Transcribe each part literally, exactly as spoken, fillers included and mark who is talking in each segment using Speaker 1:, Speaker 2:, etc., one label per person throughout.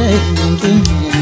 Speaker 1: nginkinga.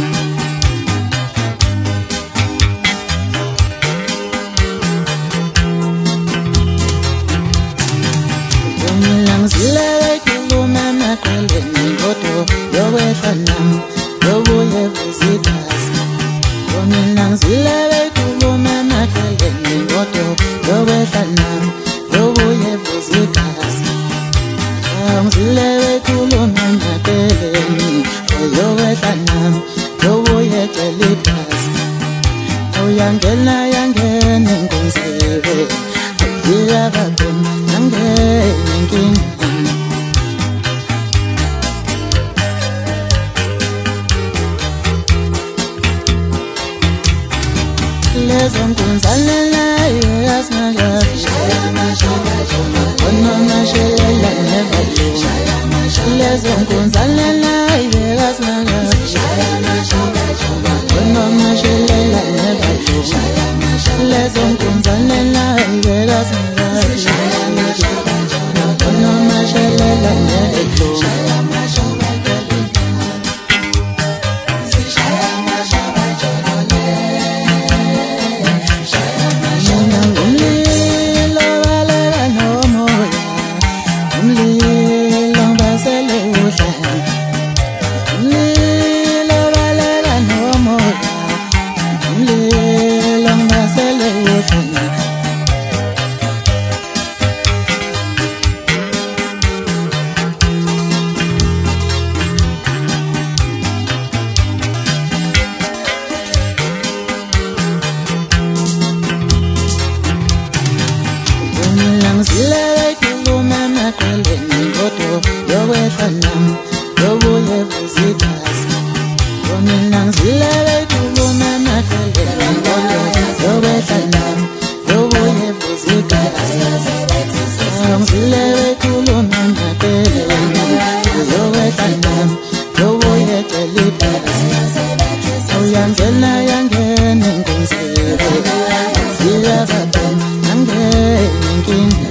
Speaker 1: Ngilangizile khuluma maqeleni ngodo yokwehla nami yobuye vuzigazi. Ngilangizile khuluma maqeleni ngodo yokwehla nami yobuye vuzigazi. Ngilangizile khuluma maqeleni yokwehla nami yobuye geligazi. Uyangena yangena ngumzebe ngiyabaphe nangena inkinga. Lezo nkunzalela yasingazi Kono mashelela never do. Lezo nkunzalela yasingazi Kono mashelela never do. Lezo nkunzalela yasingazi Kono mashelela never do. Ngilangizile khuluma maqeleni ngodo yokwehla nami yobuye vuzigazi. Ngilangizile khuluma maqeleni ngodo yokwehla nami yobuye vuzigazi. Ngilangizile khuluma maqeleni yokwehla nami yobuye geligazi. Uyangena yangena ngumzebe ngiyabaphe nangena inkinga.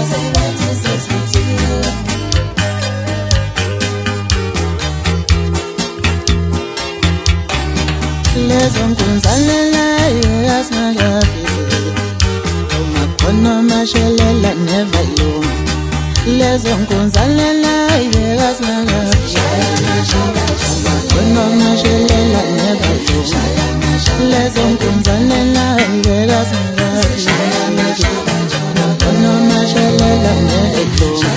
Speaker 1: Lezo nkunzalela yasingazi Kono mashelela never do. Lezo nkunzalela yasingazi Kono mashelela never do. Lezo nkunzalela yasingazi Kono mashelela never do.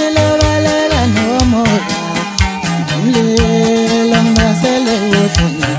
Speaker 1: Ngilangizile khuluma